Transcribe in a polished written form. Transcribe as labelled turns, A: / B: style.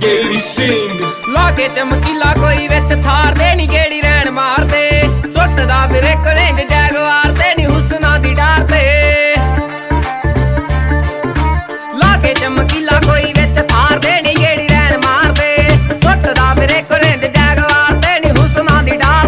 A: way we sing
B: ਲਾ ਕੇ ਚਮਕੀਲਾ ਕੋਈ ਵਿੱਚ ਥਾਰ ਦੇ ਨੀ ਗੇੜੀ